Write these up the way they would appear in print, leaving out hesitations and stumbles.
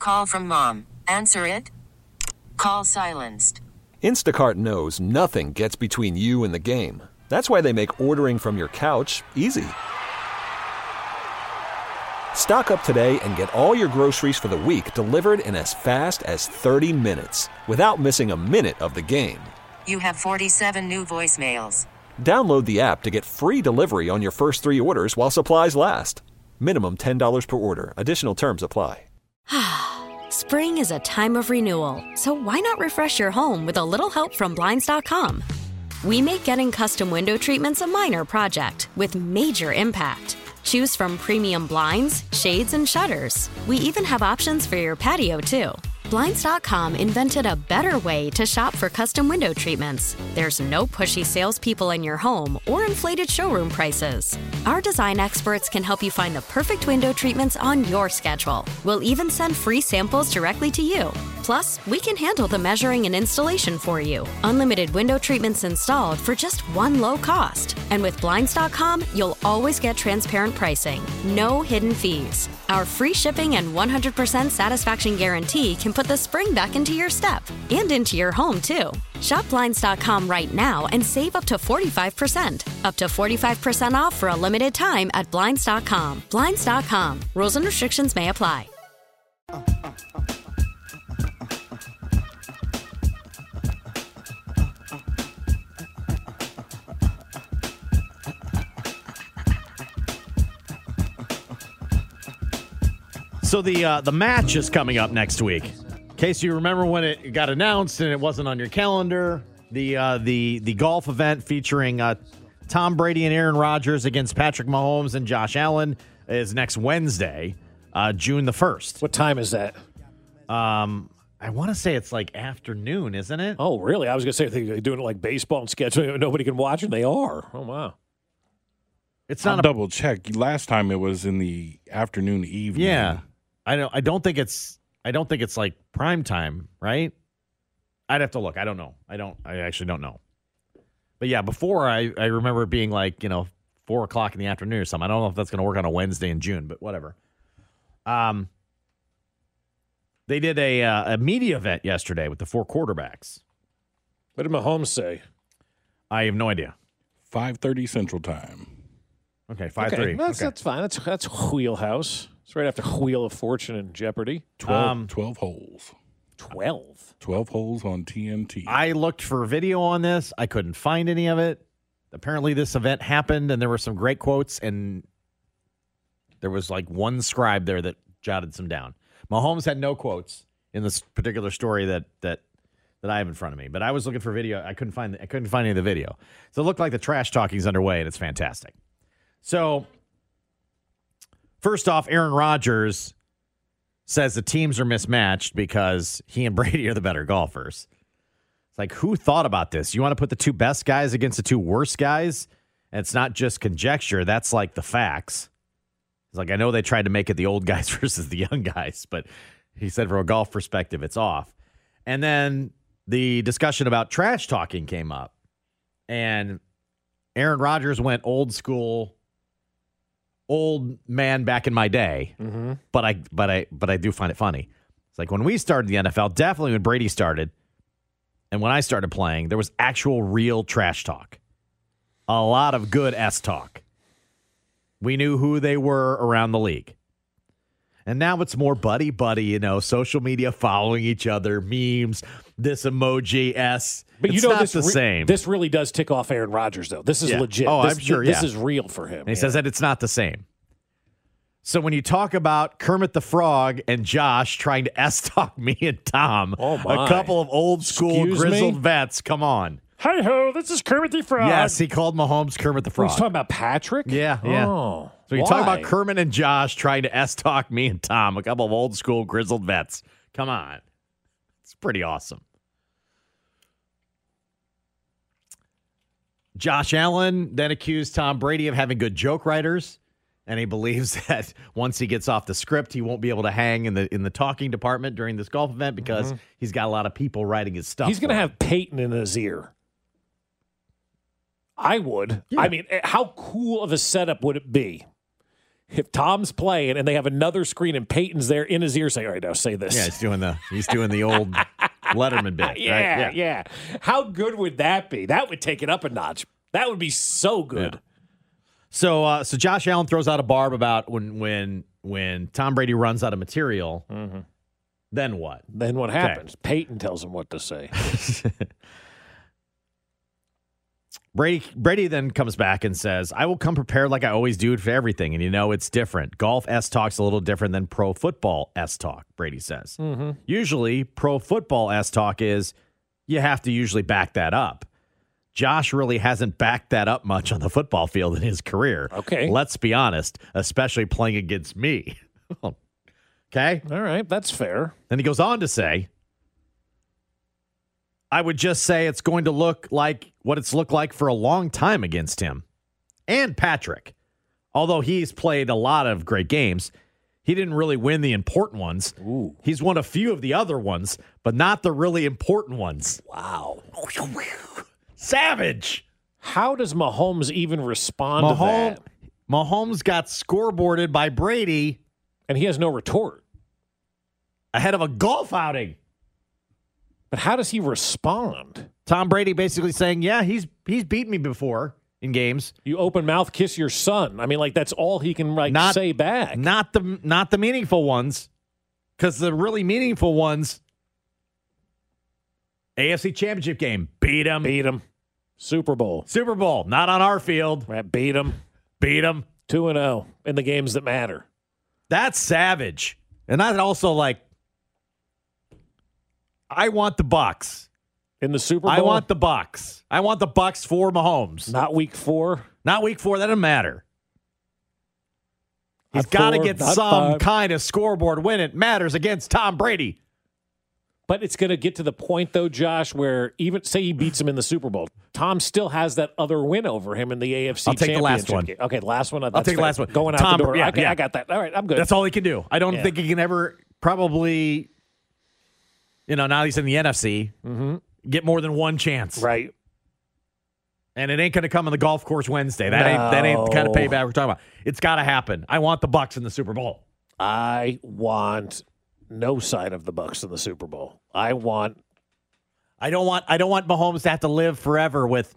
Call from mom. Answer it. Call silenced. Instacart knows nothing gets between you and the game. That's why they make ordering from your couch easy. Stock up today and get all your groceries for the week delivered in as fast as 30 minutes without missing a minute of the game. You have 47 new voicemails. Download the app to get free delivery on your first 3 orders while supplies last. Minimum $10 per order. Additional terms apply. Spring is a time of renewal, so why not refresh your home with a little help from Blinds.com? We make getting custom window treatments a minor project with major impact. Choose from premium blinds, shades, and shutters. We even have options for your patio, too. Blinds.com invented a better way to shop for custom window treatments. There's no pushy salespeople in your home or inflated showroom prices. Our design experts can help you find the perfect window treatments on your schedule. We'll even send free samples directly to you. Plus, we can handle the measuring and installation for you. Unlimited window treatments installed for just one low cost. And with Blinds.com, you'll always get transparent pricing. No hidden fees. Our free shipping and 100% satisfaction guarantee can put the spring back into your step and into your home, too. Shop Blinds.com right now and save up to 45%. Up to 45% off for a limited time at Blinds.com. Blinds.com. Rules and restrictions may apply. So the match is coming up next week. In case you remember when it got announced and it wasn't on your calendar, the golf event featuring Tom Brady and Aaron Rodgers against Patrick Mahomes and Josh Allen is next Wednesday, June the 1st. What time is that? I want to say it's like afternoon, isn't it? Oh, really? I was going to say they're doing it like baseball and scheduling. Nobody can watch it. They are. Oh, wow. It's not I'll double check. Last time it was in the afternoon, evening. Yeah. I don't think it's like prime time, right? I'd have to look. I don't know. I actually don't know. But yeah, before I remember it being like, 4 o'clock in the afternoon or something. I don't know if that's going to work on a Wednesday in June, but whatever. They did a media event yesterday with the 4 quarterbacks. What did Mahomes say? I have no idea. 5:30 Central Time. Okay, 5:30. That's fine. That's Wheelhouse. It's right after Wheel of Fortune and Jeopardy. 12 holes. 12? 12 holes on TNT. I looked for video on this. I couldn't find any of it. Apparently this event happened, and there were some great quotes, and there was like one scribe there that jotted some down. Mahomes had no quotes in this particular story that I have in front of me, but I was looking for video. I couldn't find any of the video. So it looked like the trash talking is underway, and it's fantastic. So first off, Aaron Rodgers says the teams are mismatched because he and Brady are the better golfers. It's like, who thought about this? You want to put the 2 best guys against the 2 worst guys? And it's not just conjecture. That's like the facts. It's like, I know they tried to make it the old guys versus the young guys, but he said from a golf perspective, it's off. And then the discussion about trash talking came up. And Aaron Rodgers went old school, old man back in my day, but I do find it funny. It's like when we started the NFL, definitely when Brady started, and when I started playing, there was actual real trash talk. A lot of good S talk. We knew who they were around the league. And now it's more buddy, social media following each other, memes, this emoji, S. But it's not the same. This really does tick off Aaron Rodgers, though. This is legit. Oh, I'm sure, This is real for him. And he says that it's not the same. So when you talk about Kermit the Frog and Josh trying to S-talk me and Tom, a couple of old school grizzled vets, come on. Hi-ho, this is Kermit the Frog. Yes, he called Mahomes Kermit the Frog. He's talking about Patrick? Yeah. Oh, so you talk about Kermit and Josh trying to S-talk me and Tom, a couple of old school grizzled vets. Come on. It's pretty awesome. Josh Allen then accused Tom Brady of having good joke writers, and he believes that once he gets off the script, he won't be able to hang in the talking department during this golf event because he's got a lot of people writing his stuff. He's going to have Peyton in his ear. I would. Yeah. I mean, how cool of a setup would it be? if Tom's playing and they have another screen and Peyton's there in his ear saying, all right, now say this. Yeah, he's doing the old Letterman bit. Yeah, right? yeah. How good would that be? That would take it up a notch. That would be so good. Yeah. So Josh Allen throws out a barb about when Tom Brady runs out of material. Mm-hmm. Then what? Then what happens? Okay. Peyton tells him what to say. Brady then comes back and says, I will come prepared like I always do for everything. And it's different. Golf S-Talk's a little different than pro football S-Talk, Brady says. Mm-hmm. Usually, pro football S-Talk is you have to usually back that up. Josh really hasn't backed that up much on the football field in his career. Okay. Let's be honest, especially playing against me. Okay? All right, that's fair. Then he goes on to say, I would just say it's going to look like what it's looked like for a long time against him. And Patrick. Although he's played a lot of great games, he didn't really win the important ones. Ooh. He's won a few of the other ones, but not the really important ones. Wow. Savage. How does Mahomes even respond to that? Mahomes got scoreboarded by Brady. And he has no retort. Ahead of a golf outing. But how does he respond? Tom Brady basically saying, yeah, he's beat me before in games. You open mouth, kiss your son. I mean, like, that's all he can say back. Not the meaningful ones. Because the really meaningful ones, AFC Championship game, beat him. Super Bowl, not on our field. Right, beat him. 2-0 in the games that matter. That's savage. And that's also like, I want the Bucs. In the Super Bowl? I want the Bucs. I want the Bucs for Mahomes. Not week 4? Not week 4. That doesn't matter. He's got to get some kind of scoreboard win. It matters against Tom Brady. But it's going to get to the point, though, Josh, where even say he beats him in the Super Bowl, Tom still has that other win over him in the AFC Championship. I'll take the last one. Game. Okay, the last one. I'll take the last one. Going out the door. Yeah, okay, I got that. All right, I'm good. That's all he can do. I don't think he can ever probably, now he's in the NFC, get more than one chance. Right. And it ain't going to come on the golf course Wednesday. That ain't the kind of payback we're talking about. It's got to happen. I want the Bucs in the Super Bowl. I want no side of the Bucs in the Super Bowl. I don't want Mahomes to have to live forever with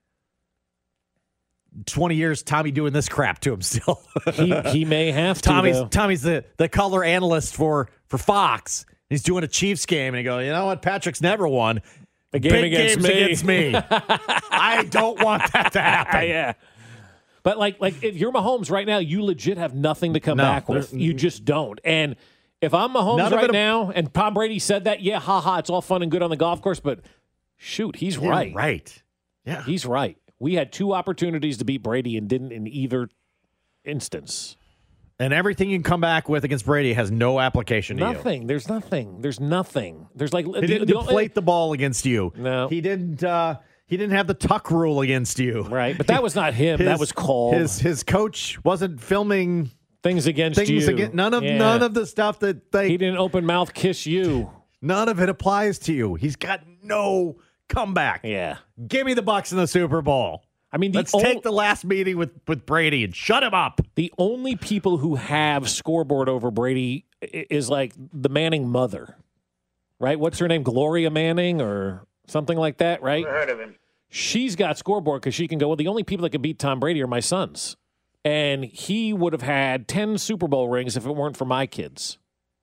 20 years Tommy doing this crap to him still. he may have to. Tommy's the color analyst for Fox. He's doing a Chiefs game and he goes, you know what? Patrick's never won. The game against me. I don't want that to happen. Yeah. But like if you're Mahomes right now, you legit have nothing to come back with. You just don't. And if I'm Mahomes now and Tom Brady said that, yeah, it's all fun and good on the golf course, but shoot, he's right. Right. Yeah. He's right. We had 2 opportunities to beat Brady and didn't in either instance. And everything you can come back with against Brady has no application to you. There's nothing. There's like he didn't deflate the ball against you. No. He didn't have the tuck rule against you. Right. But that was not him. That was called. His coach wasn't filming things against you. None of the stuff that he didn't open mouth kiss you. None of it applies to you. He's got no comeback. Yeah. Give me the Bucs in the Super Bowl. I mean, let's take the last meeting with Brady and shut him up. The only people who have scoreboard over Brady is like the Manning mother, right? What's her name? Gloria Manning or something like that, right? Never heard of him. She's got scoreboard because she can go, well, the only people that can beat Tom Brady are my sons. And he would have had 10 Super Bowl rings if it weren't for my kids.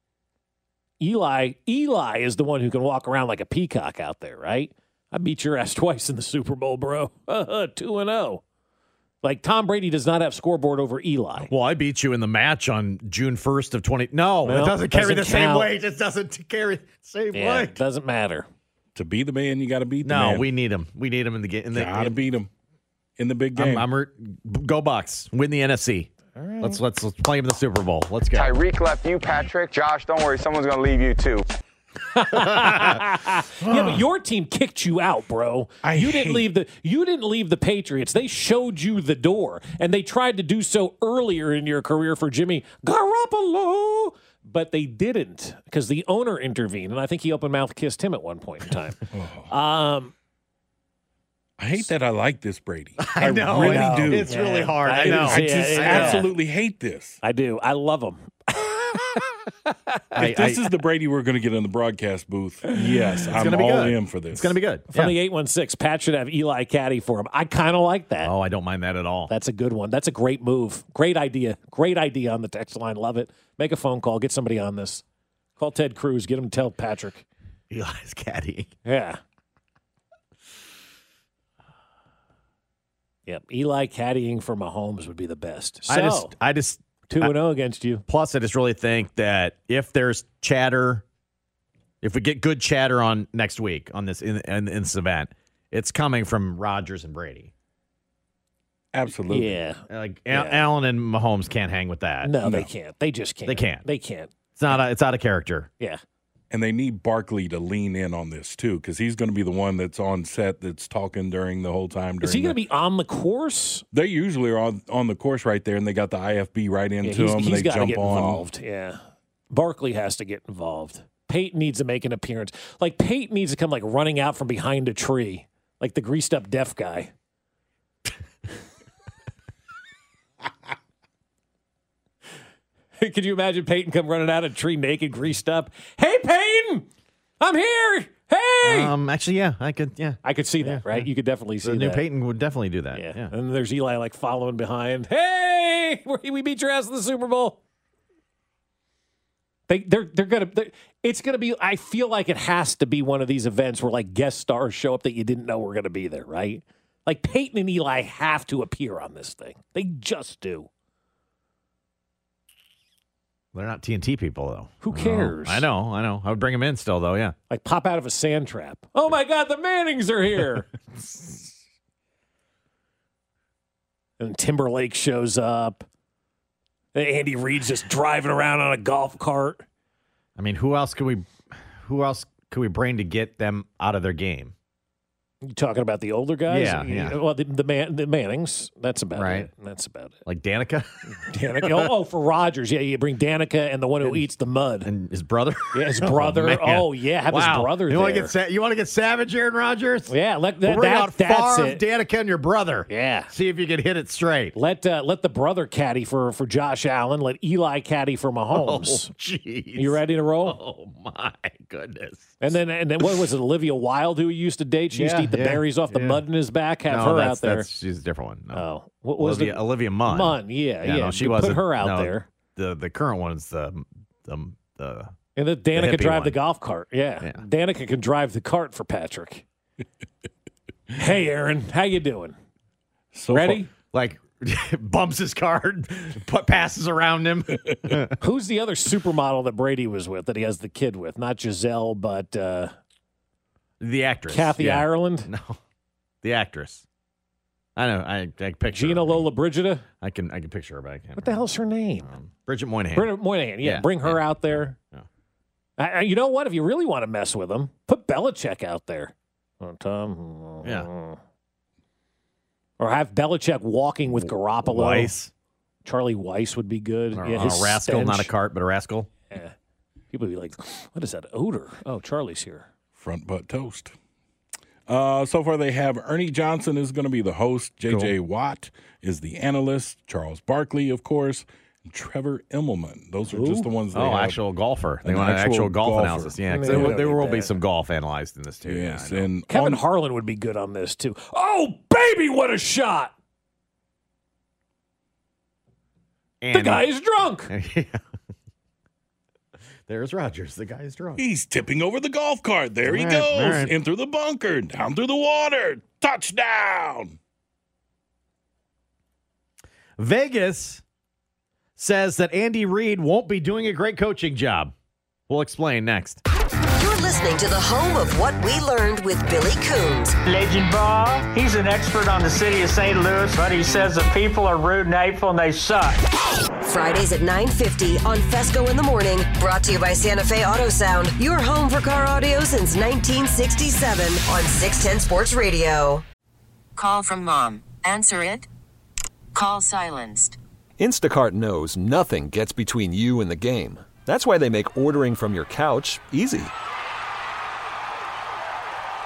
Eli is the one who can walk around like a peacock out there, right? I beat your ass twice in the Super Bowl, bro. 2-0. Like, Tom Brady does not have scoreboard over Eli. Well, I beat you in the match on June 1st of 20. No, it doesn't carry the same weight. It doesn't carry the same weight. It doesn't matter. To be the man, you got to beat the man. No, we need him. We need him in the game. Got to beat him in the big game. Go Bucs. Win the NFC. All right. Let's play him in the Super Bowl. Let's go. Tyreek left you, Patrick. Josh, don't worry. Someone's going to leave you, too. Yeah, but your team kicked you out, bro. You didn't leave the Patriots. They showed you the door, and they tried to do so earlier in your career for Jimmy Garoppolo, but they didn't because the owner intervened, and I think he open mouth kissed him at one point in time. I hate that I like this Brady. I know. really do. It's really hard. I I know. I just absolutely hate this. I do. I love him. If this is the Brady we're going to get in the broadcast booth, yes, I'm gonna be all good. in for this. It's going to be good. From the 816, Pat should have Eli caddy for him. I kind of like that. Oh, I don't mind that at all. That's a good one. That's a great move. Great idea. Great idea on the text line. Love it. Make a phone call. Get somebody on this. Call Ted Cruz. Get him to tell Patrick. Eli's caddy. Yeah. Yep. Eli caddying for Mahomes would be the best. So, I just 2-0 against you. Plus, I just really think that if there's chatter, if we get good chatter on next week on this in this event, it's coming from Rodgers and Brady. Absolutely. Yeah. Like Allen and Mahomes can't hang with that. No, they can't. They just can't. They can't. They can't. It's out of character. Yeah. And they need Barkley to lean in on this, too, because he's going to be the one that's on set that's talking during the whole time. Is he going to be on the course? They usually are on the course right there, and they got the IFB right into him, and He's they got to jump get on. involved. Yeah. Barkley has to get involved. Peyton needs to make an appearance. Like, Peyton needs to come, like, running out from behind a tree, like the greased-up deaf guy. Could you imagine Peyton come running out of a tree naked, greased up? Hey, Peyton! I'm here! Hey! Actually, yeah, I could. Yeah, I could see that, right? You could definitely see the new that. Peyton would definitely do that. Yeah. Yeah. And there's Eli, like, following behind. Hey! We beat your ass in the Super Bowl. It's gonna be. I feel like it has to be one of these events where like guest stars show up that you didn't know were gonna be there, right? Like Peyton and Eli have to appear on this thing. They just do. They're not TNT people though. Who cares? I know. I would bring them in still though. Yeah. Like pop out of a sand trap. Oh my God, the Mannings are here. And Timberlake shows up. And Andy Reid's just driving around on a golf cart. I mean, who else could we bring to get them out of their game? You talking about the older guys? Yeah. Well, the Mannings. That's about Right. it. That's about it. Like Danica Danica. Oh, for Rodgers. Yeah, you bring Danica and the one who eats the mud. and his brother. Yeah, his brother. man. Oh, yeah, have his brother You there. want to get savage, Aaron Rodgers? Yeah, We'll bring out that's Favre, it. Danica, and your brother. Yeah. See if you can hit it straight. Let the brother caddy for Josh Allen. Let Eli caddy for Mahomes. Oh, jeez. You ready to roll? Oh my goodness. And then what was it? Olivia Wilde, who he used to date. She used to eat the berries off the mud in his back. Have her out there. She's a different one. No. Oh, what was Olivia Munn? Munn, yeah. No, she You wasn't. Put her out there. The current one is the And then Danica hippie drive the one. golf cart. Yeah. Danica can drive the cart for Patrick. Hey, Aaron, how you doing? So Ready? like bumps his card, passes around him. Who's the other supermodel that Brady was with that he has the kid with? Not Giselle, but The actress, Kathy yeah. Ireland? No, the actress. I know. I picture Gina her. Lola Brigida? I can picture her, but I can't. What the hell's her name? Bridget Moynihan. Bridget Moynihan. Yeah, Yeah, bring her out there. Yeah. You know what? If you really want to mess with him, put Belichick out there. Oh, Tom. Yeah. Or have Belichick walking with Garoppolo. Weiss. Charlie Weiss would be good. Or, Yeah, a his rascal, stench. not a cart, but a rascal. Yeah. People would be like, what is that odor? Oh, Charlie's here. front butt toast. So far, they have Ernie Johnson is going to be the host. J.J. Watt is the analyst. Charles Barkley, of course. And Trevor Immelman. Those are just the ones they have. Actual golfer. They An want an actual actual golf golfer. analysis. Yeah, 'cause Yeah, there will be that. some golf analyzed in this, too. Yes, Yeah, I know. and Kevin Harlan would be good on this, too. Oh, baby, what a shot. The guy is drunk. There's Rodgers. The guy is drunk. he's tipping over the golf cart. There he All goes. right. In through the bunker, down through the water. Touchdown. Vegas says that Andy Reid won't be doing a great coaching job. We'll explain next. You're listening to the home of What We Learned with Billy Coons. Legend Ball, he's an expert on the city of St. Louis, but he says that people are rude and hateful and they suck. Fridays at 9:50 on Fesco in the Morning. Brought to you by Santa Fe Auto Sound. Your home for car audio since 1967 on 610 Sports Radio. Call from mom. Answer it. Call silenced. Instacart knows nothing gets between you and the game. That's why they make ordering from your couch easy.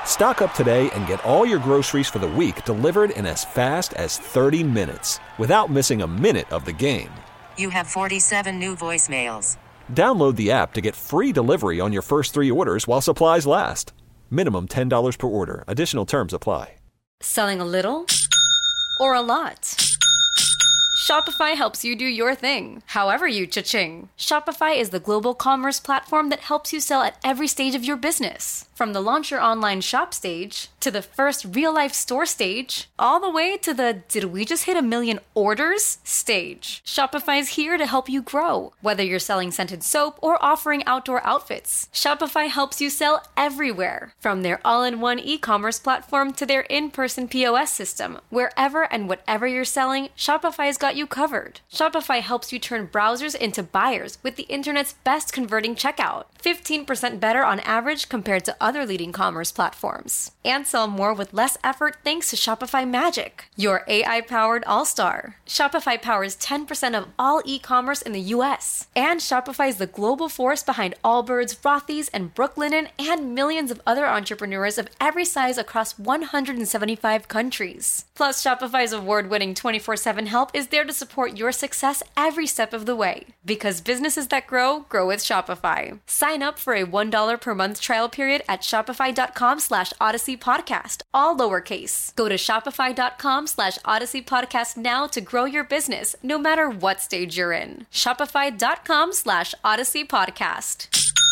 Stock up today and get all your groceries for the week delivered in as fast as 30 minutes without missing a minute of the game. You have 47 new voicemails. Download the app to get free delivery on your first 3 orders while supplies last. Minimum $10 per order. Additional terms apply. Selling a little or a lot? Shopify helps you do your thing, however you cha-ching. Shopify is the global commerce platform that helps you sell at every stage of your business. From the launch your online shop stage, to the first real-life store stage, all the way to the did we just hit 1 million orders stage. Shopify's here to help you grow. Whether you're selling scented soap or offering outdoor outfits, Shopify helps you sell everywhere. From their all-in-one e-commerce platform to their in-person POS system, wherever and whatever you're selling, Shopify's got you covered. Shopify helps you turn browsers into buyers with the internet's best converting checkout. 15% better on average compared to other leading commerce platforms. And sell more with less effort thanks to Shopify Magic, your AI-powered all-star. Shopify powers 10% of all e-commerce in the U.S. And Shopify is the global force behind Allbirds, Rothy's, and Brooklinen, and millions of other entrepreneurs of every size across 175 countries. Plus, Shopify's award-winning 24/7 help is there to support your success every step of the way. Because businesses that grow, grow with Shopify. Sign up for a $1 per month trial period at shopify.com/Odyssey Podcast, all lowercase. Go to shopify.com/Odyssey Podcast now to grow your business, no matter what stage you're in. Shopify.com/Odyssey Podcast.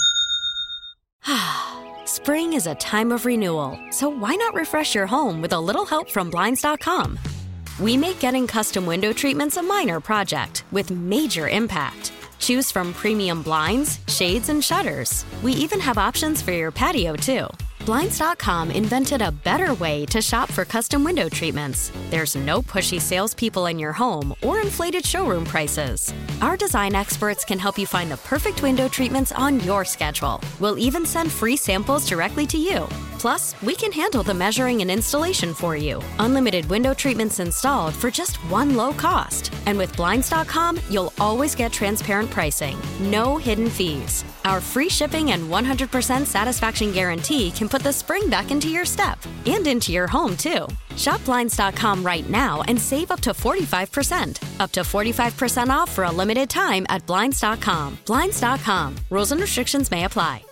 Spring is a time of renewal, so why not refresh your home with a little help from Blinds.com? We make getting custom window treatments a minor project with major impact. Choose from premium blinds, shades, and shutters. We even have options for your patio, too. Blinds.com invented a better way to shop for custom window treatments. There's no pushy salespeople in your home or inflated showroom prices. Our design experts can help you find the perfect window treatments on your schedule. We'll even send free samples directly to you. Plus, we can handle the measuring and installation for you. Unlimited window treatments installed for just one low cost. And with Blinds.com, you'll always get transparent pricing. No hidden fees. Our free shipping and 100% satisfaction guarantee can put the spring back into your step and into your home, too. Shop Blinds.com right now and save up to 45%. Up to 45% off for a limited time at Blinds.com. Blinds.com. Rules and restrictions may apply.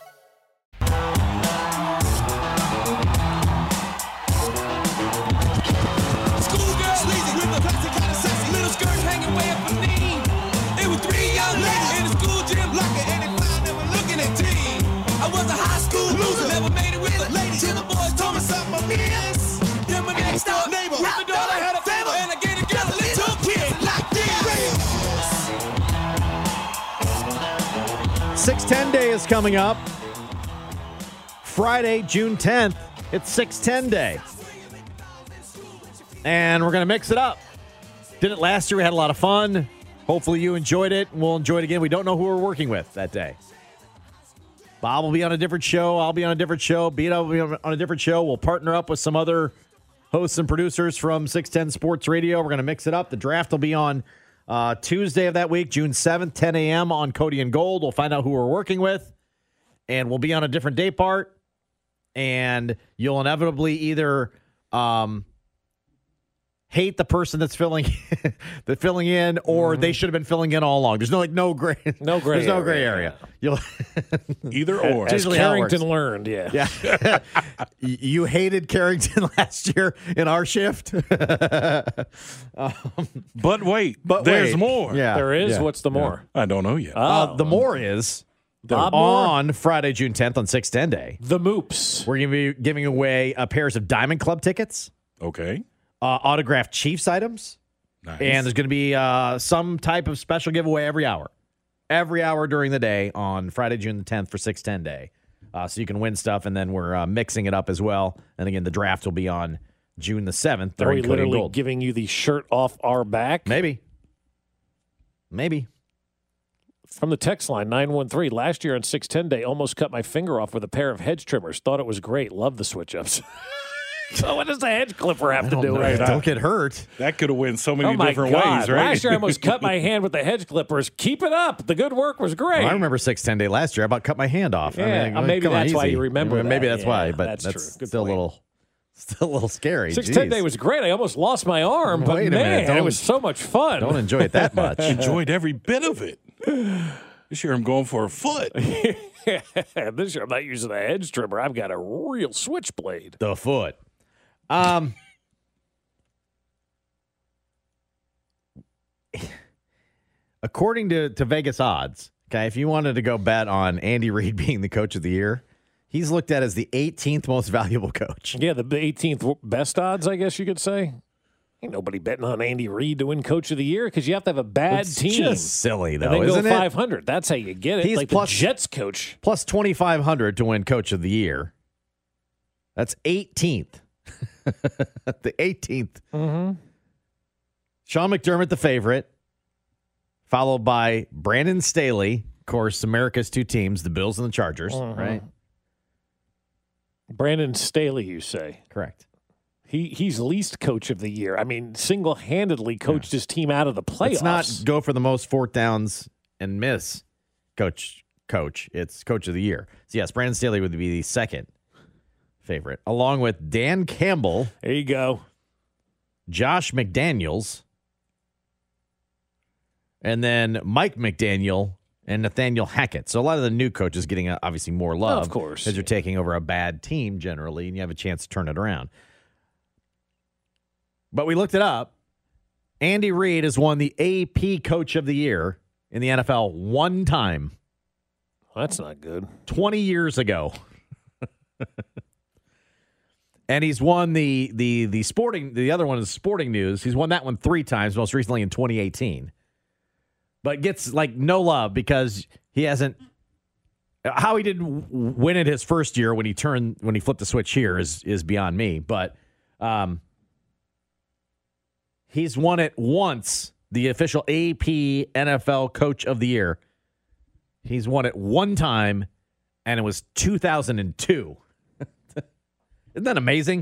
Till the boys told me something about me. Then my next door neighbor with the daughter had a favor, and I get together little kids like this. 610 Day is coming up. Friday, June 10th. It's 610 Day. And we're going to mix it up. Did it last year. We had a lot of fun. Hopefully you enjoyed it, and we'll enjoy it again. We don't know who we're working with that day. Bob will be on a different show. I'll be on a different show. Beto will be on a different show. We'll partner up with some other hosts and producers from 610 Sports Radio. We're going to mix it up. The draft will be on Tuesday of that week, June 7th, 10 a.m. on Cody and Gold. We'll find out who we're working with, and we'll be on a different day part. And you'll inevitably either hate the person that's filling in, or they should have been filling in all along. There's no gray area. You'll either or. As Carrington learned, yeah. You hated Carrington last year in our shift. But wait, there's more. Yeah, there is. Yeah. What's the more? I don't know yet. The more is on Friday, June 10th on 610 Day. The Moops. We're going to be giving away pairs of Diamond Club tickets. Okay. Autographed Chiefs items. Nice. And there's going to be some type of special giveaway every hour. Every hour during the day on Friday, June the 10th for 610 Day. So you can win stuff, and then we're mixing it up as well. And again, the draft will be on June the 7th. Are we literally giving you the shirt off our back? Maybe. From the text line, 913, last year on 610 Day, almost cut my finger off with a pair of hedge trimmers. Thought it was great. Love the switch-ups. So what does the hedge clipper have to do know. with it? Don't get hurt. That could have went so many Oh, my different God. ways, right? Last year I almost cut my hand with the hedge clippers. Keep it up. The good work was great. Well, I remember 6'10" Day last year. I about cut my hand off. Yeah, I mean, maybe come on, that's why easy. you remember Maybe that. that's why, Yeah, but that's that's true. Good still a little scary. 6'10" Day Jeez. was great. I almost lost my arm, but Wait a minute. man, it was so much fun. Don't enjoy it that much. Enjoyed every bit of it. This year I'm going for a foot. This year I'm not using a hedge trimmer. I've got a real switchblade. The foot. According to Vegas odds, okay, if you wanted to go bet on Andy Reid being the coach of the year, he's looked at as the 18th most valuable coach. Yeah, the 18th best odds, I guess you could say. Ain't nobody betting on Andy Reid to win coach of the year because you have to have a bad It's team. just silly, though, and then isn't go it? 500. That's how you get it. He's like plus- the Jets coach. Plus 2,500 to win coach of the year. That's 18th. The 18th. Mm-hmm. Sean McDermott, the favorite, followed by Brandon Staley. Of course, America's two teams, the Bills and the Chargers, right? Brandon Staley, you say? Correct. He's least coach of the year. I mean, single-handedly coached his team out of the playoffs. It's not go for the most fourth downs and miss coach. It's coach of the year. So, yes, Brandon Staley would be the second favorite, along with Dan Campbell. There you go. Josh McDaniels. And then Mike McDaniel and Nathaniel Hackett. So a lot of the new coaches getting obviously more love. Of course. Because you're taking over a bad team generally, and you have a chance to turn it around. But we looked it up. Andy Reid has won the AP Coach of the Year in the NFL one time. Well, that's not good. 20 years ago. And he's won the sporting, the other one is Sporting News. He's won that one 3 times, most recently in 2018. But gets like no love because he hasn't. How he didn't win it his first year when he flipped the switch here is beyond me. But he's won it once, the official AP NFL Coach of the Year. He's won it one time, and it was 2002. Isn't that amazing?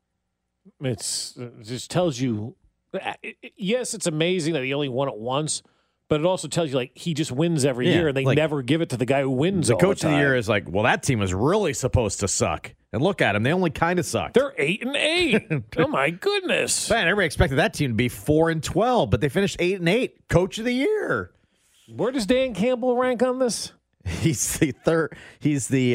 It just tells you, yes, it's amazing that he only won it once, but it also tells you, like, he just wins every year, and they never give it to the guy who wins The all coach the of time. the year is like, well, that team was really supposed to suck. And look at them. They only kind of sucked. They're 8-8. Oh, my goodness. Man, everybody expected that team to be 4-12, but they finished 8-8. Coach of the year. Where does Dan Campbell rank on this? He's the third. He's he's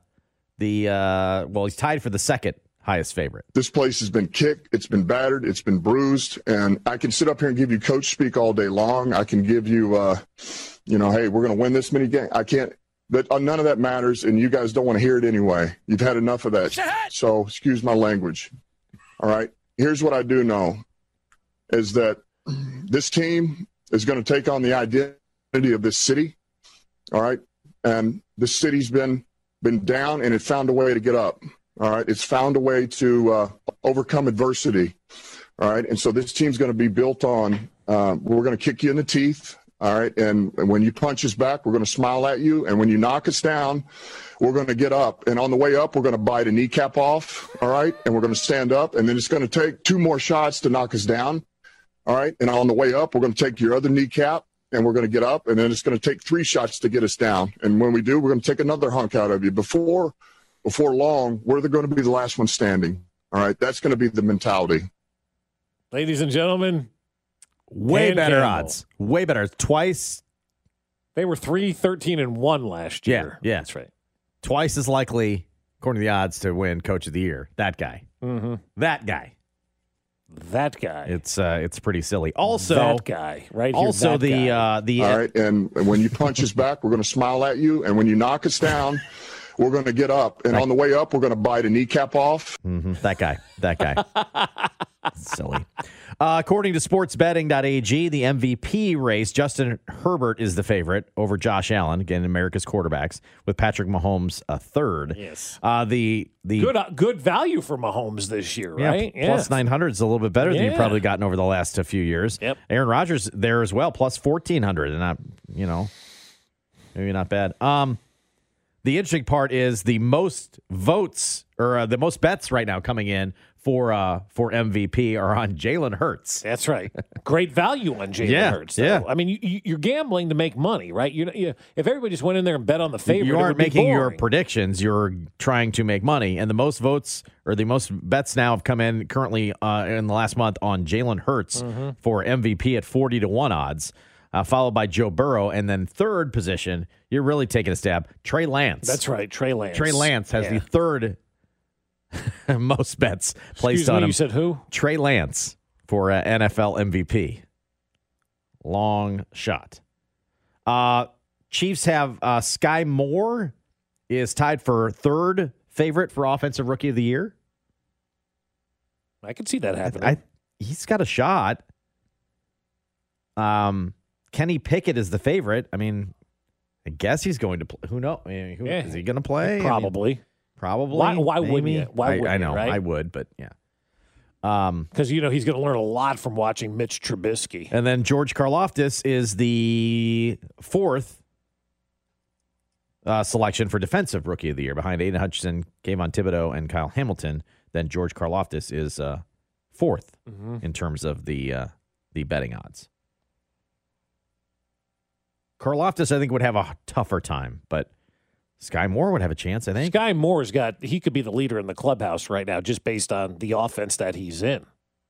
tied for the second highest favorite. This place has been kicked, it's been battered, it's been bruised, and I can sit up here and give you coach speak all day long. I can give you, hey, we're going to win this many games. I can't, but none of that matters, and you guys don't want to hear it anyway. You've had enough of that. So excuse my language. All right. Here's what I do know is that this team is going to take on the identity of this city. All right. And this city's been down, and it found a way to get up. All right. It's found a way to overcome adversity. All right. And so this team's going to be built on, we're going to kick you in the teeth. All right. And when you punch us back, we're going to smile at you. And when you knock us down, we're going to get up. And on the way up, we're going to bite a kneecap off. All right. And we're going to stand up. And then it's going to take 2 more shots to knock us down. All right. And on the way up, we're going to take your other kneecap. And we're going to get up. And then it's going to take 3 shots to get us down. And when we do, we're going to take another hunk out of you. Before long, we're going to be the last one standing. All right. That's going to be the mentality. Ladies and gentlemen, Way Dan better Campbell. odds. Way better. Twice. They were 3-13-1 last year. Yeah. That's right. Twice as likely, according to the odds, to win Coach of the Year. That guy. Mm-hmm. That guy. That guy. It's pretty silly. Also, that guy. Right here. Also, that guy. All right. And when you punch us back, we're going to smile at you. And when you knock us down, we're going to get up. And on the way up, we're going to bite a kneecap off. Mm-hmm. That guy. Silly. According to sportsbetting.ag, the MVP race, Justin Herbert is the favorite over Josh Allen, again, America's quarterbacks, with Patrick Mahomes a third. Yes. The good value for Mahomes this year, yeah, right? plus 900 is a little bit better than you've probably gotten over the last few years. Yep. Aaron Rodgers there as well, plus 1,400, and not, maybe not bad. The interesting part is the most votes or the most bets right now coming in for MVP are on Jalen Hurts. That's right. Great value on Jalen Hurts. Though. Yeah. I mean, you're gambling to make money, right? If everybody just went in there and bet on the favorite, you it aren't would be making your boring. predictions. You're trying to make money. And the most votes or the most bets now have come in currently in the last month on Jalen Hurts for MVP at 40-1 odds, followed by Joe Burrow. And then third position, you're really taking a stab, Trey Lance. That's right, Trey Lance. Trey Lance has the third most bets placed on him. You said who? Trey Lance for NFL MVP. Long shot. Chiefs have Sky Moore is tied for third favorite for Offensive Rookie of the Year. I can see that happening. He's got a shot. Kenny Pickett is the favorite. I mean, I guess he's going to play. Who knows? I mean, is he going to play? Probably. Probably. Why wouldn't you? I know. Right? I would, but yeah. Because, he's going to learn a lot from watching Mitch Trubisky. And then George Karlaftis is the fourth selection for Defensive Rookie of the Year behind Aiden Hutchinson, Kayvon Thibodeau, and Kyle Hamilton. Then George Karlaftis is fourth in terms of the betting odds. Karlaftis, I think, would have a tougher time, but Sky Moore would have a chance, I think. Sky Moore's he could be the leader in the clubhouse right now just based on the offense that he's in.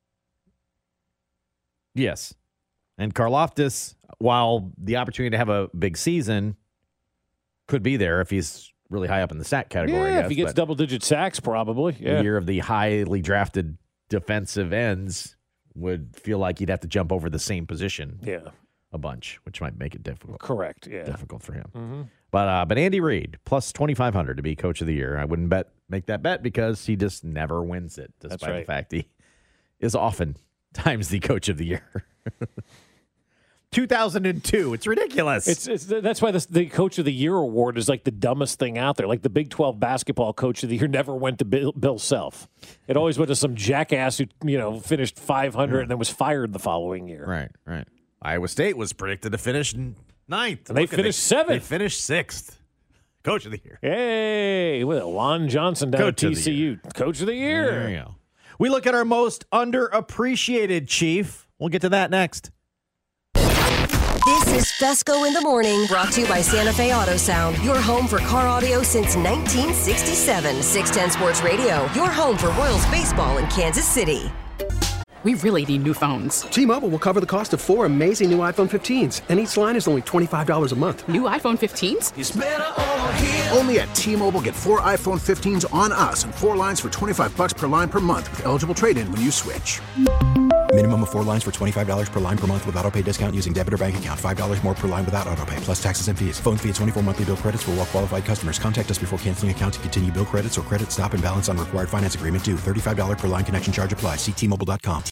Yes. And Karlaftis, while the opportunity to have a big season could be there if he's really high up in the sack category. Yeah, I guess, if he gets double-digit sacks, probably. Yeah. The year of the highly drafted defensive ends would feel like he'd have to jump over the same position a bunch, which might make it difficult. Correct, yeah. Difficult for him. But Andy Reid, plus 2,500 to be Coach of the Year. I wouldn't make that bet because he just never wins it, despite the fact he is oftentimes the Coach of the Year. 2002. It's ridiculous. That's why the Coach of the Year award is like the dumbest thing out there. Like the Big 12 basketball Coach of the Year never went to Bill Self. It always went to some jackass who finished 500 and then was fired the following year. Right. Iowa State was predicted to finish ninth. And they finished seventh. They finished sixth. Coach of the Year. Hey, Lon Johnson down at TCU. Coach of the Year. There you go. We look at our most underappreciated Chief. We'll get to that next. This is Fesco in the Morning, brought to you by Santa Fe Auto Sound, your home for car audio since 1967. 610 Sports Radio, your home for Royals baseball in Kansas City. We really need new phones. T-Mobile will cover the cost of 4 amazing new iPhone 15s, and each line is only $25 a month. New iPhone 15s? It's better over here. Only at T-Mobile, get 4 iPhone 15s on us and 4 lines for $25 per line per month with eligible trade-in when you switch. Minimum of 4 lines for $25 per line per month with autopay discount using debit or bank account. $5 more per line without autopay, plus taxes and fees. Phone fee at 24 monthly bill credits for well-qualified customers. Contact us before canceling account to continue bill credits or credit stop and balance on required finance agreement due. $35 per line connection charge applies. See T-Mobile.com.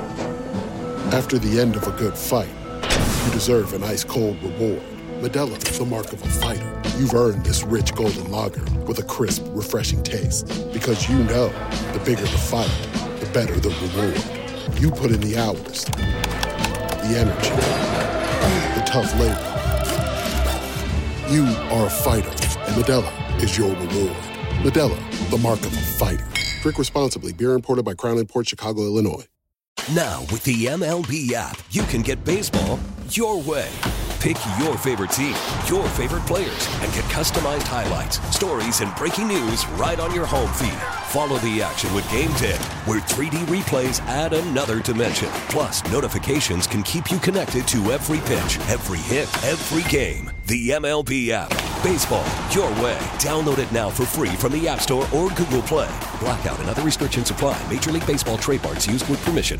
After the end of a good fight, you deserve an ice-cold reward. Modelo is the mark of a fighter. You've earned this rich golden lager with a crisp, refreshing taste. Because you know, the bigger the fight, the better the reward. You put in the hours, the energy, the tough labor. You are a fighter, and Modelo is your reward. Modelo, the mark of a fighter. Drink responsibly. Beer imported by Crown Imports, Chicago, Illinois. Now, with the MLB app, you can get baseball your way. Pick your favorite team, your favorite players, and get customized highlights, stories, and breaking news right on your home feed. Follow the action with Game 10, where 3D replays add another dimension. Plus, notifications can keep you connected to every pitch, every hit, every game. The MLB app. Baseball your way. Download it now for free from the App Store or Google Play. Blackout and other restrictions apply. Major League Baseball trademarks used with permission.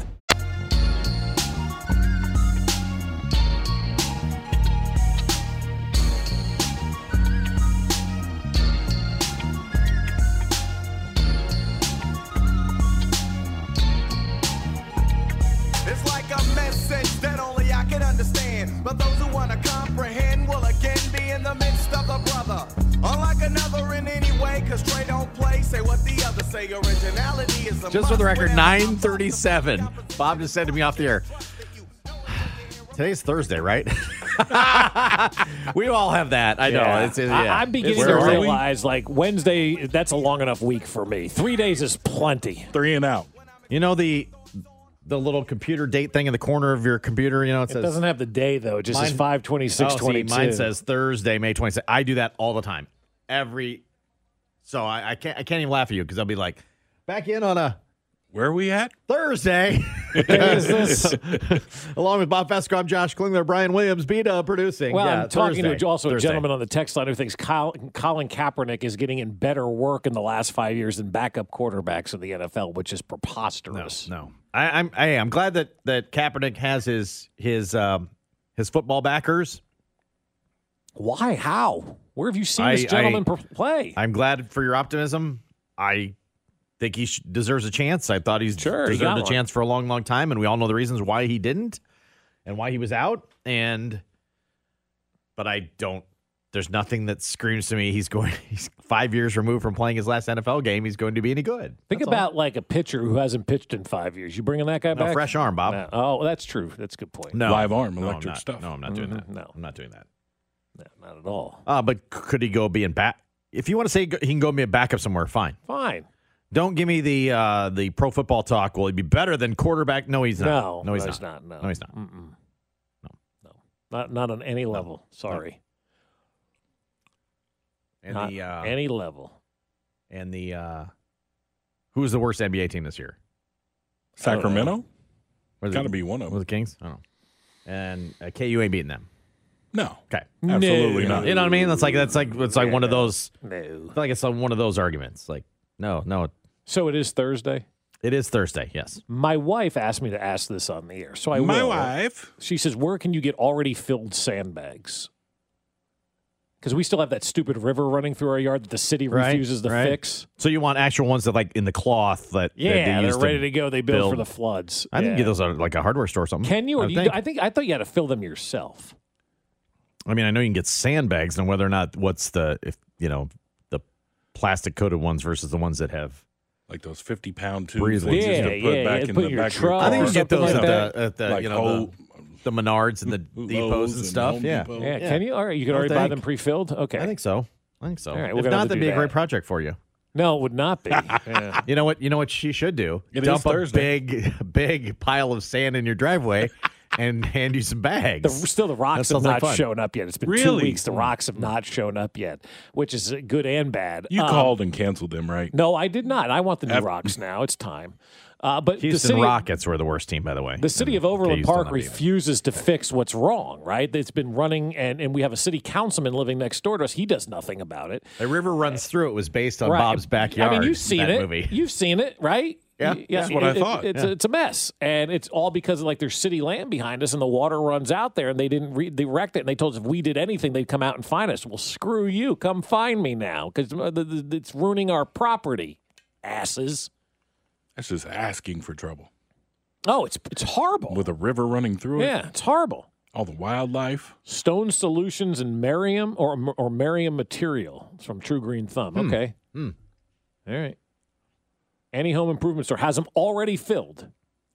But those who want to comprehend will again be in the midst of the brother. Unlike another in any way, because Trey don't play, say what the other say. Originality is a just for the record, 9:37. Bob just said to me off the air, today's Thursday, right? We all have that. I know. Yeah. I'm beginning to realize, like, Wednesday, that's a long enough week for me. 3 days is plenty. 3 and out. You know the little computer date thing in the corner of your computer? You know, it says, doesn't have the day, though. It just says 5/26/22. Mine says Thursday, May 26th. I do that all the time. So I can't even laugh at you because I'll be like, back in on a... Where are we at? Thursday. Is this? Along with Bob Fesco, I'm Josh Klingler, Brian Williams, B-Dub producing. Well, yeah, I'm talking Thursday. to also a Thursday. gentleman on the text line who thinks Colin Kaepernick is getting in better work in the last 5 years than backup quarterbacks in the NFL, which is preposterous. No. I'm glad that Kaepernick has his football backers. Why? How? Where have you seen this gentleman play? I'm glad for your optimism. I think he deserves a chance. I thought he deserved a chance for a long, long time, and we all know the reasons why he didn't and why he was out. But I don't. There's nothing that screams to me he's 5 years removed from playing his last NFL game. He's going to be any good. Think about like a pitcher who hasn't pitched in 5 years. You bringing that guy back? Fresh arm, Bob. No. Oh, that's true. That's a good point. No. Live arm, electric stuff. No, I'm not doing that. No, I'm not doing that. No, not at all. But could he go be in back? If you want to say he can go be a backup somewhere, fine. Fine. Don't give me the pro football talk. Will he be better than quarterback? No, he's not. No, he's not. No, he's not. No. Not on any level. Sorry. And not any level. And who was the worst NBA team this year? Sacramento? Got to be one of them. Was it Kings? I don't know. And KU ain't beating them. No. Okay. Absolutely not. You know what I mean? It's like one of those. No. I feel like it's like one of those arguments. Like, no. So it is Thursday? It is Thursday, yes. My wife asked me to ask this on the air, so I will. My wife? She says, where can you get already filled sandbags? Because we still have that stupid river running through our yard that the city refuses to fix. So you want actual ones that like in the cloth that they're ready to go. They build for the floods. I think you get those at like a hardware store or something. Can you? Or I thought you had to fill them yourself. I mean, I know you can get sandbags, and whether or not the plastic coated ones versus the ones that have like those 50-pound tubes that you just put back in the back of your car. I think you get those like at the the Menards and the depots and stuff. Yeah. Can you? All right, you can already buy them pre-filled. Okay, I think so. All right, if not, that'd be a great project for you. No, it would not be. Yeah. You know what she should do? Dump a big pile of sand in your driveway and hand you some bags. The rocks have not shown up yet. It's been 2 weeks. The rocks have not shown up yet, which is good and bad. You called and canceled them, right? No, I did not. I want the new rocks now. It's time. But Houston Rockets were the worst team, by the way. The city of Overland Park refuses to fix what's wrong, right? It's been running, and we have a city councilman living next door to us. He does nothing about it. A river runs through it was based on Bob's backyard. I mean, you've seen it. Movie. You've seen it, right? Yeah, that's what I thought. It's a mess, and it's all because of there's city land behind us, and the water runs out there, and they didn't direct it, and they told us if we did anything, they'd come out and find us. Well, screw you. Come find me now, because it's ruining our property, asses. That's just asking for trouble. Oh, it's horrible. With a river running through it? Yeah, it's horrible. All the wildlife. Stone Solutions and Merriam or Merriam Material. It's from True Green Thumb. Okay. All right. Any home improvement store has them already filled.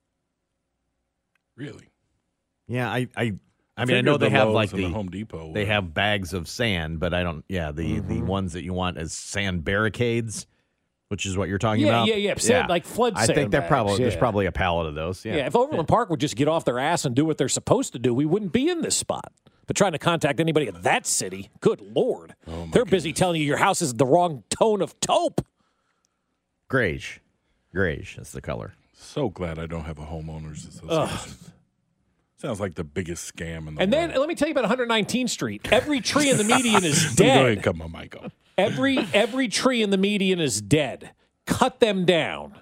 Really? Yeah, I mean, I know they have like the Home Depot. They have bags of sand, but I don't. Yeah, the ones that you want as sand barricades, which is what you're talking about. Yeah. Sand, like flood I think there's probably a pallet of those. Yeah. If Overland Park would just get off their ass and do what they're supposed to do, we wouldn't be in this spot. But trying to contact anybody at that city, good Lord. They're busy telling you your house is the wrong tone of taupe. Greige, that's the color. So glad I don't have a homeowners association. Sounds like the biggest scam in the world. And then let me tell you about 119th Street. Every tree in the median is dead. Go ahead, cut my mic off. Every tree in the median is dead. Cut them down.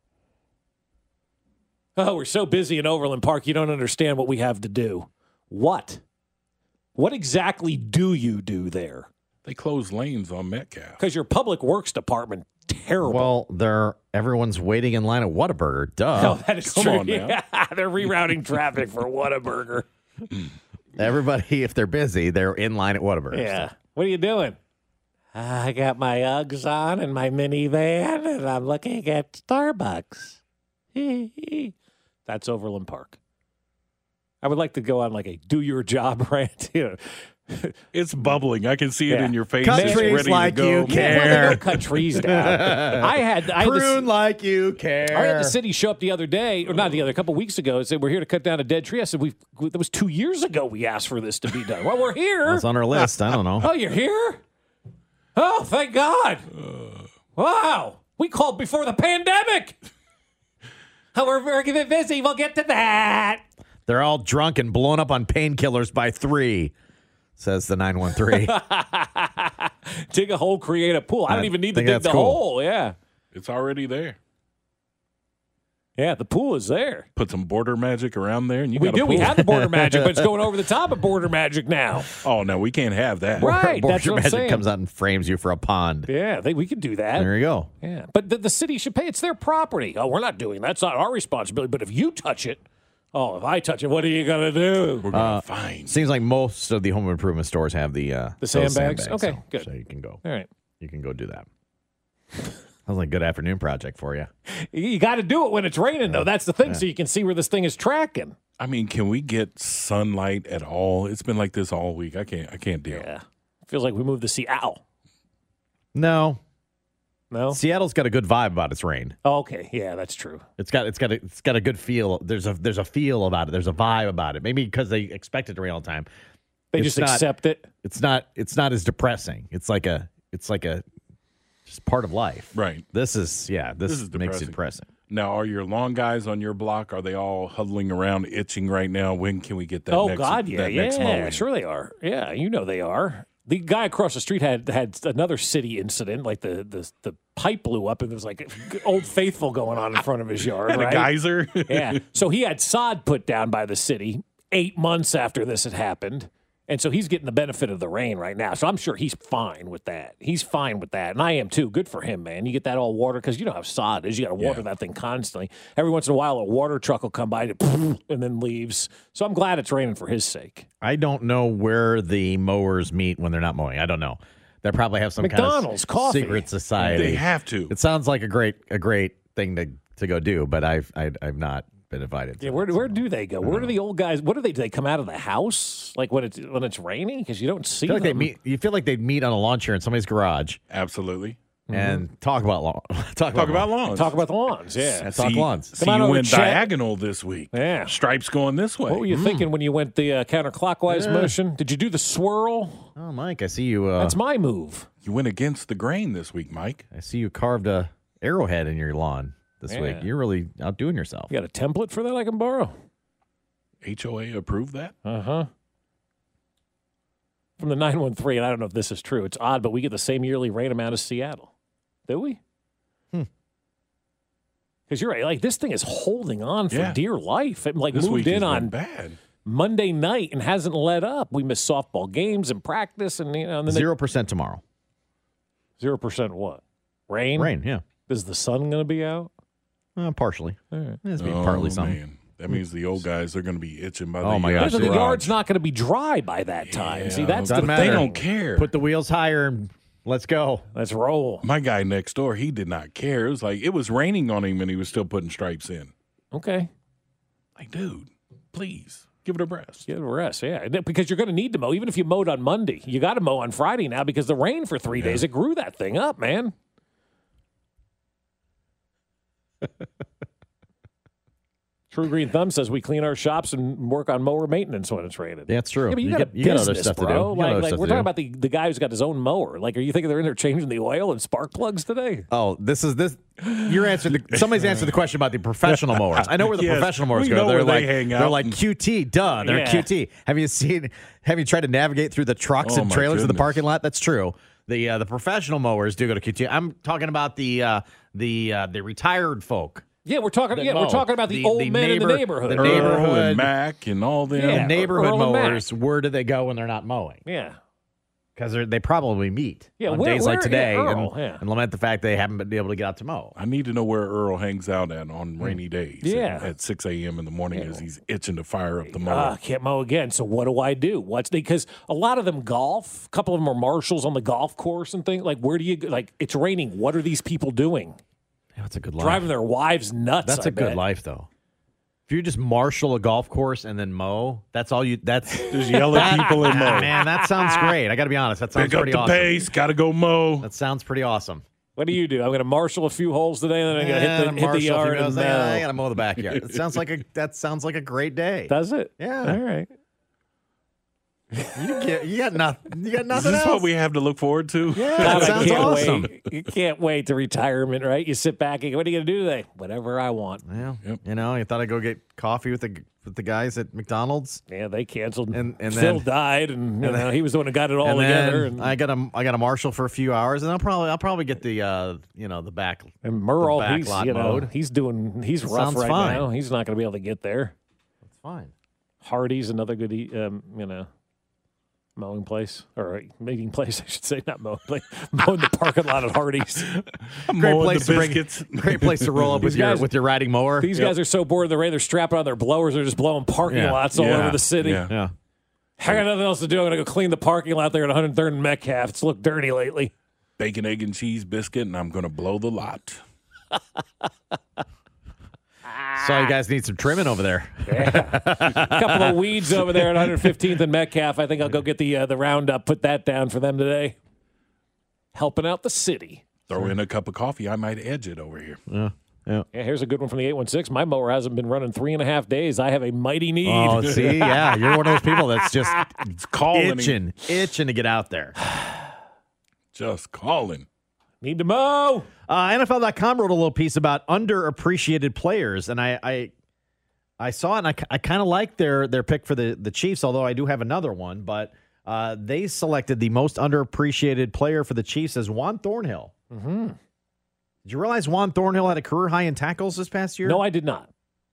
Oh, we're so busy in Overland Park, you don't understand what we have to do. What? What exactly do you do there? They close lanes on Metcalf. Because your public works department, terrible. Well, everyone's waiting in line at Whataburger. Duh. Oh, that is Come true. on now. Yeah, they're rerouting traffic for Whataburger. Everybody, if they're busy, they're in line at Whataburger. Yeah. What are you doing? I got my Uggs on and my minivan, and I'm looking at Starbucks. That's Overland Park. I would like to go on like a do your job rant. It's bubbling. I can see it in your face. Countries it's ready like to go. you care. No countries now. I had Prune like you care. I had the city show up the other day, or not a couple weeks ago, and said, we're here to cut down a dead tree. I said, that was 2 years ago we asked for this to be done. Well, we're here. It's on our list. I don't know. Oh, you're here? Oh, thank God. Wow. We called before the pandemic. Oh, we're very busy. We'll get to that. They're all drunk and blown up on painkillers by 3, says the 913. Dig a hole, create a pool. I don't even need to dig the hole. Yeah. It's already there. Yeah, the pool is there. Put some border magic around there, and you got a pool. We have the border magic, but it's going over the top of border magic now. Oh, no, we can't have that. Right, border that's what I'm magic saying. comes out and frames you for a pond. Yeah, we could do that. There you go. Yeah, but the city should pay. It's their property. Oh, we're not doing that. That's not our responsibility. But if you touch it, if I touch it, what are you going to do? We're going to fine. Seems like most of the home improvement stores have the sandbags. Okay, good. So you can go. All right. You can go do that. Sounds like a good afternoon project for you. You got to do it when it's raining, though. That's the thing, so you can see where this thing is tracking. I mean, can we get sunlight at all? It's been like this all week. I can't deal. Yeah. Feels like we moved to Seattle. No. Seattle's got a good vibe about its rain. Oh, okay, yeah, that's true. It's got a good feel. There's a feel about it. There's a vibe about it. Maybe because they expect it to rain all the time. They just accept it. It's not as depressing. It's like a just part of life. Right. This is makes it depressing. Now, are your lawn guys on your block? Are they all huddling around, itching right now? When can we get that? Oh next, God, that next mowing? Sure they are. Yeah, they are. The guy across the street had another city incident, like the pipe blew up and there was like Old Faithful going on in front of his yard. And right? a geyser. Yeah. So he had sod put down by the city 8 months after this had happened. And so he's getting the benefit of the rain right now. So I'm sure he's fine with that. He's fine with that. And I am too. Good for him, man. You get that all water because you know how sod is. You got to water that thing constantly. Every once in a while, a water truck will come by and then leaves. So I'm glad it's raining for his sake. I don't know where the mowers meet when they're not mowing. I don't know. They probably have some McDonald's, kind of coffee. secret society. They have to. It sounds like a great thing to go do, but I've not been invited. Yeah, where do they go? Where do the old guys? What do they come out of the house like when it's raining? Because you don't see them. You feel like they'd meet on a lawn chair in somebody's garage. Absolutely. And talk about lawns. Talk about lawns. Talk about the lawns. Yeah. And talk lawns. See, you went diagonal this week. Yeah. Stripes going this way. What were you thinking when you went the counterclockwise motion? Did you do the swirl? Oh, Mike, I see you. That's my move. You went against the grain this week, Mike. I see you carved a arrowhead in your lawn this week. You're really outdoing yourself. You got a template for that I can borrow? HOA approved that? Uh-huh. From the 913, and I don't know if this is true. It's odd, but we get the same yearly rain amount as Seattle. Do we? Because you're right. Like, this thing is holding on for dear life. It this moved in on bad. Monday night and hasn't let up. We missed softball games and practice. And, and then 0% tomorrow. 0% what? Rain? Rain, yeah. Is the sun going to be out? Partially. All right. It's partly some. Man. That means the old guys are going to be itching by the Oh, my gosh. The yard's not going to be dry by that time. Yeah, See, that's doesn't the matter. thing. They don't care. Put the wheels higher and let's go. Let's roll. My guy next door, he did not care. It was like it was raining on him and he was still putting stripes in. Okay. Like, dude, please give it a rest. Give it a rest, yeah. Because you're going to need to mow. Even if you mowed on Monday, you got to mow on Friday now because the rain for 3 days, it grew that thing up, man. True Green Thumb says we clean our shops and work on mower maintenance when it's raining. That's true. Yeah, but you got other stuff bro. to do. We're talking about the guy who's got his own mower. Like, are you thinking they're in there changing the oil and spark plugs today? Oh, Your answer. Somebody's answered the question about the professional mowers. I know where the professional mowers go. They're like hang out. They're like QT. Duh, they're QT. Have you tried to navigate through the trucks and trailers in the parking lot? That's true. The professional mowers do go to QT. I'm talking about the retired folk. Yeah, we're talking about the old men in the neighborhood. The neighborhood. Earl and Mac and all them. The neighborhood mowers, where do they go when they're not mowing? Yeah. Because they probably meet on days like today and lament the fact they haven't been able to get out to mow. I need to know where Earl hangs out on rainy days. Yeah. At 6 a.m. in the morning as he's itching to fire up the mower. Can't mow again. So what do I do? Because a lot of them golf. A couple of them are marshals on the golf course and things. Like, where do you, like, it's raining. What are these people doing? Yeah, that's a good life. Driving their wives nuts. That's a good life, though. If you just marshal a golf course and then mow, that's all you. That's just yell at people and mow. Man, that sounds great. I got to be honest. That sounds Pick up pretty the awesome. pace. Got to go mow. That sounds pretty awesome. What do you do? I'm going to marshal a few holes today, and then I'm going to hit the yard. And I got to mow the backyard. That sounds like a great day. Does it? Yeah. All right. You got nothing. You got nothing Is this else. what we have to look forward to? Yeah, that sounds awesome. Wait. You can't wait to retirement, right? You sit back and go, what are you going to do today? Whatever I want. Yeah. Yep. You know, you thought I'd go get coffee with the guys at McDonald's. Yeah, they canceled. And Phil died, and he was the one who got it all together. And I got a marshal for a few hours, and I'll probably get the the back. And Merle, the back he's lot mowed. he's rough right fine. now. He's not going to be able to get there. That's fine. Hardy's another good mowing place or meeting place, I should say, not mowing place. Mowing the parking lot at Hardy's. Great place to roll up with your riding mower. These guys are so bored of the rain, they're strapping on their blowers. They're just blowing parking lots all over the city. Yeah. I got nothing else to do. I'm going to go clean the parking lot there at 103rd and Metcalf. It's looked dirty lately. Bacon, egg, and cheese biscuit, and I'm going to blow the lot. So you guys need some trimming over there. Yeah. A couple of weeds over there at 115th and Metcalf. I think I'll go get the Roundup, put that down for them today. Helping out the city. Throw in a cup of coffee. I might edge it over here. Yeah. Here's a good one from the 816. My mower hasn't been running 3.5 days. I have a mighty need. Oh, see? Yeah, you're one of those people that's just calling itching to get out there. Just calling. Need to mow. NFL.com wrote a little piece about underappreciated players, and I saw it, and I kind of like their pick for the Chiefs, although I do have another one, but they selected the most underappreciated player for the Chiefs as Juan Thornhill. Mm-hmm. Did you realize Juan Thornhill had a career high in tackles this past year? No, I did not.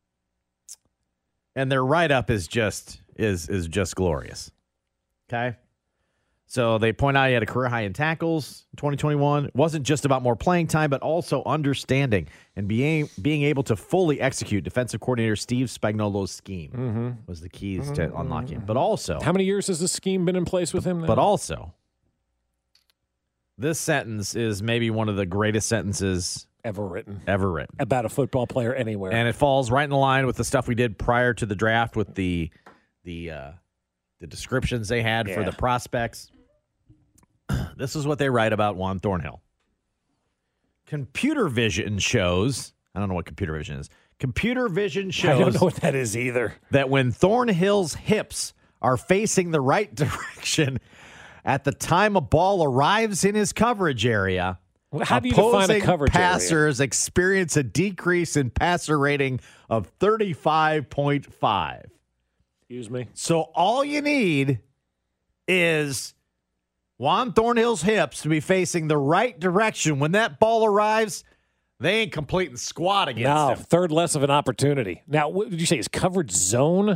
And their write-up is just glorious. Okay? So they point out he had a career high in tackles in 2021. It wasn't just about more playing time, but also understanding and being able to fully execute defensive coordinator Steve Spagnuolo's scheme was the keys to unlocking it. But also, how many years has this scheme been in place with him now? But also, this sentence is maybe one of the greatest sentences ever written about a football player anywhere. And it falls right in the line with the stuff we did prior to the draft with the descriptions they had for the prospects. This is what they write about Juan Thornhill. Computer vision shows, I don't know what computer vision is. Computer vision shows. I don't know what that is either. That when Thornhill's hips are facing the right direction at the time a ball arrives in his coverage area, how do you define a coverage passers experience a decrease in passer rating of 35.5. Excuse me. So all you need is Juan Thornhill's hips to be facing the right direction. When that ball arrives, they ain't completing squat against him. Third less of an opportunity. Now, what did you say? His coverage zone?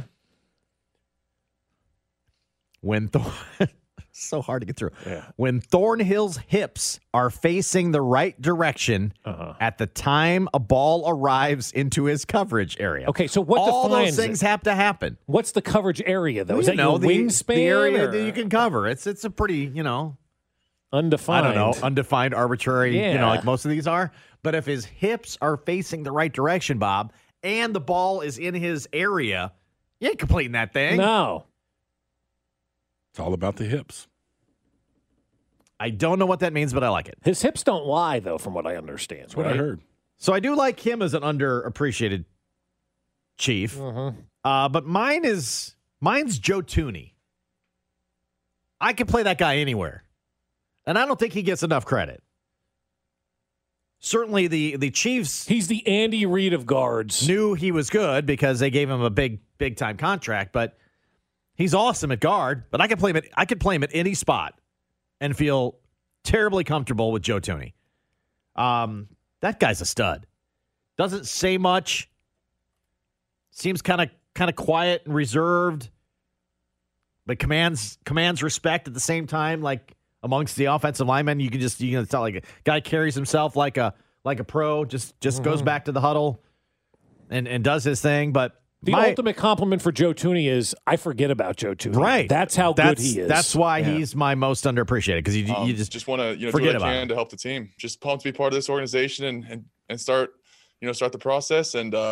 When so hard to get through. Yeah. When Thornhill's hips are facing the right direction at the time a ball arrives into his coverage area. Okay, so what all defines those things have to happen. What's the coverage area, though? Well, Is that your wingspan? The area or? that you can cover. It's a pretty, undefined. I don't know, undefined, arbitrary, Yeah. like most of these are. But if his hips are facing the right direction, Bob, and the ball is in his area, you ain't completing that thing. No. It's all about the hips. I don't know what that means, but I like it. His hips don't lie, though, from what I understand. That's what I heard. So I do like him as an underappreciated Chief. But mine's Joe Thuney. I could play that guy anywhere. And I don't think he gets enough credit. Certainly the Chiefs... He's the Andy Reid of guards. Knew he was good because they gave him a big-time contract, but he's awesome at guard. But I could play him at any spot and feel terribly comfortable with Joe Thuney. That guy's a stud. Doesn't say much. Seems kind of quiet and reserved, but commands respect at the same time. Like amongst the offensive linemen, you can tell like a guy carries himself like a pro. Just goes back to the huddle and does his thing. But the ultimate compliment for Joe Thuney is I forget about Joe Thuney. Right. That's how good he is. That's why he's my most underappreciated because you just want to do what I can to help the team. Just pumped to be part of this organization and start the process. And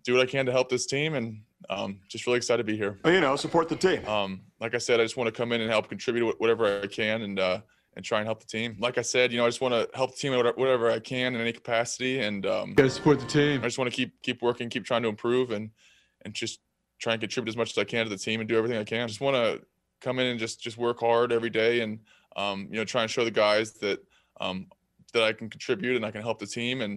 do what I can to help this team, and just really excited to be here. Support the team. Like I said, I just want to come in and help contribute whatever I can, and try and help the team. Like I said, I just want to help the team whatever I can in any capacity, and Gotta support the team. I just want to keep working, keep trying to improve, and just try and contribute as much as I can to the team and do everything I can. I just want to come in and just work hard every day, and try and show the guys that that I can contribute and I can help the team, and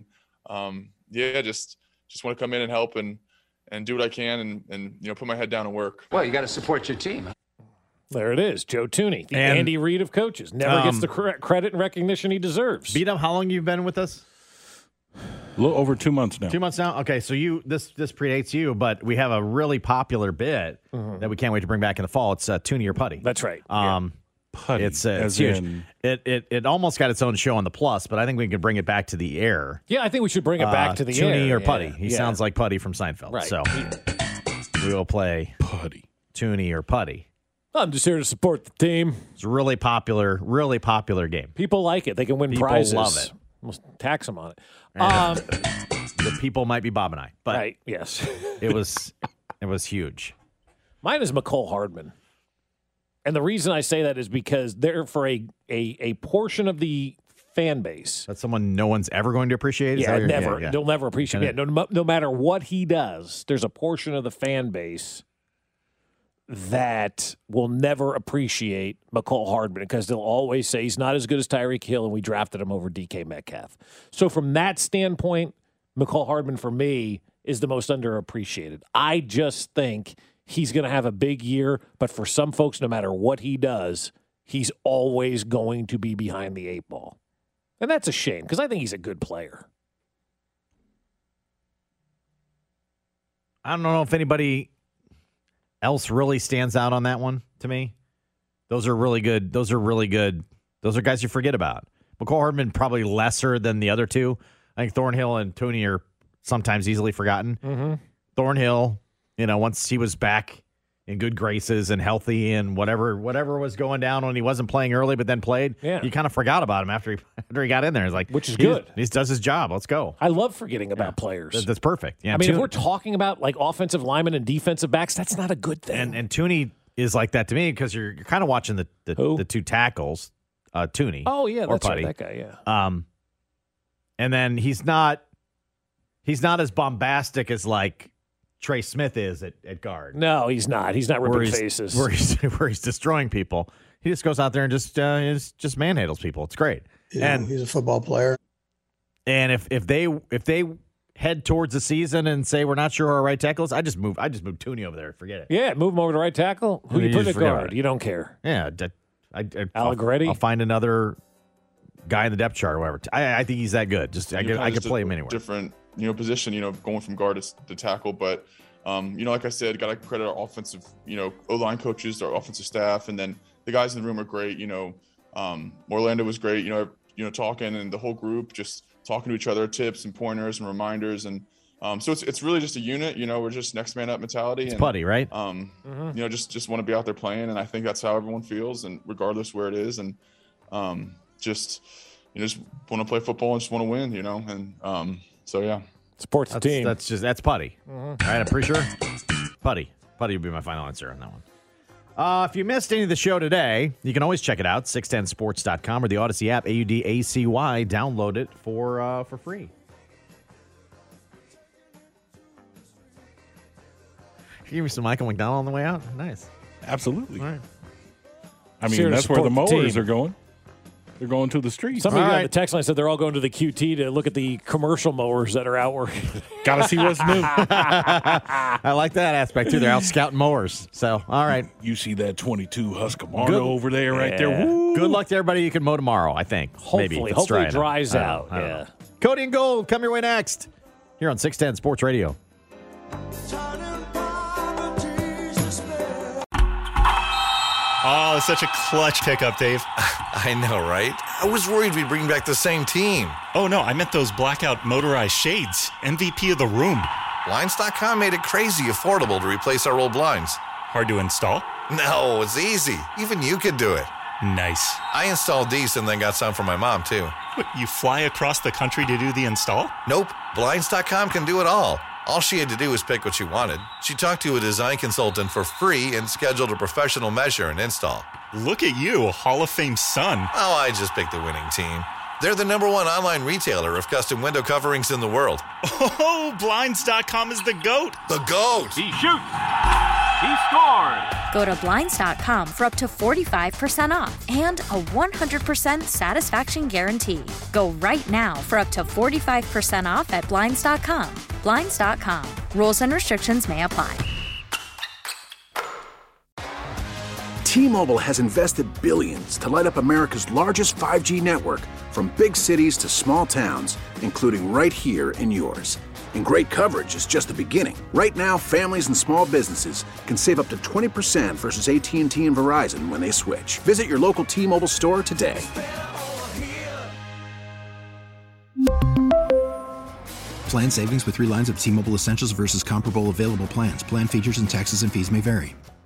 just want to come in and help and do what I can, and put my head down and work. Well, you got to support your team. There it is, Joe Thuney, the Andy Reid of coaches. Never gets the credit and recognition he deserves. Beat up, how long you've been with us? A little over 2 months now. 2 months now? Okay, so this predates you, but we have a really popular bit that we can't wait to bring back in the fall. It's Thuney or Putty. That's right. Putty. It's huge. It almost got its own show on the Plus, but I think we can bring it back to the air. Yeah, I think we should bring it back to the air. Thuney or Putty. He sounds like Putty from Seinfeld. Right. So we will play Putty. Thuney or Putty. I'm just here to support the team. It's a really popular game. People like it. They can win People prizes. love it. We'll tax them on it. The people might be Bob and I, but right, yes. it was huge. Mine is McCole Hardman. And the reason I say that is because they're for a portion of the fan base. That's someone no one's ever going to appreciate? Never. They'll never appreciate it. No matter what he does, there's a portion of the fan base that will never appreciate McCole Hardman because they'll always say he's not as good as Tyreek Hill and we drafted him over DK Metcalf. So from that standpoint, McCole Hardman for me is the most underappreciated. I just think he's going to have a big year, but for some folks, no matter what he does, he's always going to be behind the eight ball. And that's a shame because I think he's a good player. I don't know if anybody else really stands out on that one to me. Those are really good. Those are guys you forget about. McCole Hardman probably lesser than the other two. I think Thornhill and Thuney are sometimes easily forgotten. Mm-hmm. Thornhill, once he was back in good graces and healthy and whatever was going down when he wasn't playing early but then played, you kind of forgot about him after he got in there. It's like, which is good. He does his job. Let's go. I love forgetting about players. That's perfect. Yeah, I mean, if we're talking about like offensive linemen and defensive backs, that's not a good thing. And Thuney is like that to me because you're kind of watching the two tackles, Thuney. Oh yeah, that's Putty. Right, that guy. Yeah. And then he's not as bombastic as like Trey Smith is at guard. No, he's not. He's not ripping faces. Where he's destroying people. He just goes out there and just manhandles people. It's great. And he's a football player. And if they head towards the season and say we're not sure who our right tackle is, I just move Thuney over there. Forget it. Yeah, move him over to right tackle. Who you put at guard? You don't care. Yeah, Allegretti. I'll find another guy in the depth chart or whatever. I think he's that good. I could play him anywhere. Different position, going from guard to tackle. But, like I said, got to credit our offensive, O-line coaches, our offensive staff, and then the guys in the room are great. Orlando was great, talking, and the whole group just talking to each other, tips and pointers and reminders. And so it's really just a unit, we're just next man up mentality. It's Putty, right? Just want to be out there playing. And I think that's how everyone feels, and regardless where it is. And just want to play football and just want to win, and so yeah. Supports the team. That's Putty. Mm-hmm. All right, I'm pretty sure. Putty would be my final answer on that one. If you missed any of the show today, you can always check it out, 610sports.com or the Odyssey app, AUDACY. Download it for free. Give me some Michael McDonald on the way out. Nice. Absolutely. All right. I mean, that's where the mowers are going. They're going to the streets. Somebody on the text line said they're all going to the QT to look at the commercial mowers that are out working. Got to see what's new. I like that aspect, too. They're out scouting mowers. So, all right. You see that 22 Husqvarna over there, right there. Woo. Good luck to everybody you can mow tomorrow, I think. Hopefully it dries out. Yeah. Cody and Gold, come your way next. Here on 610 Sports Radio. Oh, such a clutch pickup, Dave. I know, right? I was worried we'd bring back the same team. Oh, no, I meant those blackout motorized shades. MVP of the room. Blinds.com made it crazy affordable to replace our old blinds. Hard to install? No, it's easy. Even you could do it. Nice. I installed these and then got some for my mom, too. What, you fly across the country to do the install? Nope. Blinds.com can do it all. All she had to do was pick what she wanted. She talked to a design consultant for free and scheduled a professional measure and install. Look at you, a Hall of Fame son. Oh, I just picked the winning team. They're the #1 online retailer of custom window coverings in the world. Oh, Blinds.com is the GOAT. The GOAT. He shoots. He scored. Go to Blinds.com for up to 45% off and a 100% satisfaction guarantee. Go right now for up to 45% off at Blinds.com. Blinds.com. Rules and restrictions may apply. T-Mobile has invested billions to light up America's largest 5G network, from big cities to small towns, including right here in yours. And great coverage is just the beginning. Right now, families and small businesses can save up to 20% versus AT&T and Verizon when they switch. Visit your local T-Mobile store today. Plan savings with 3 lines of T-Mobile Essentials versus comparable available plans. Plan features and taxes and fees may vary.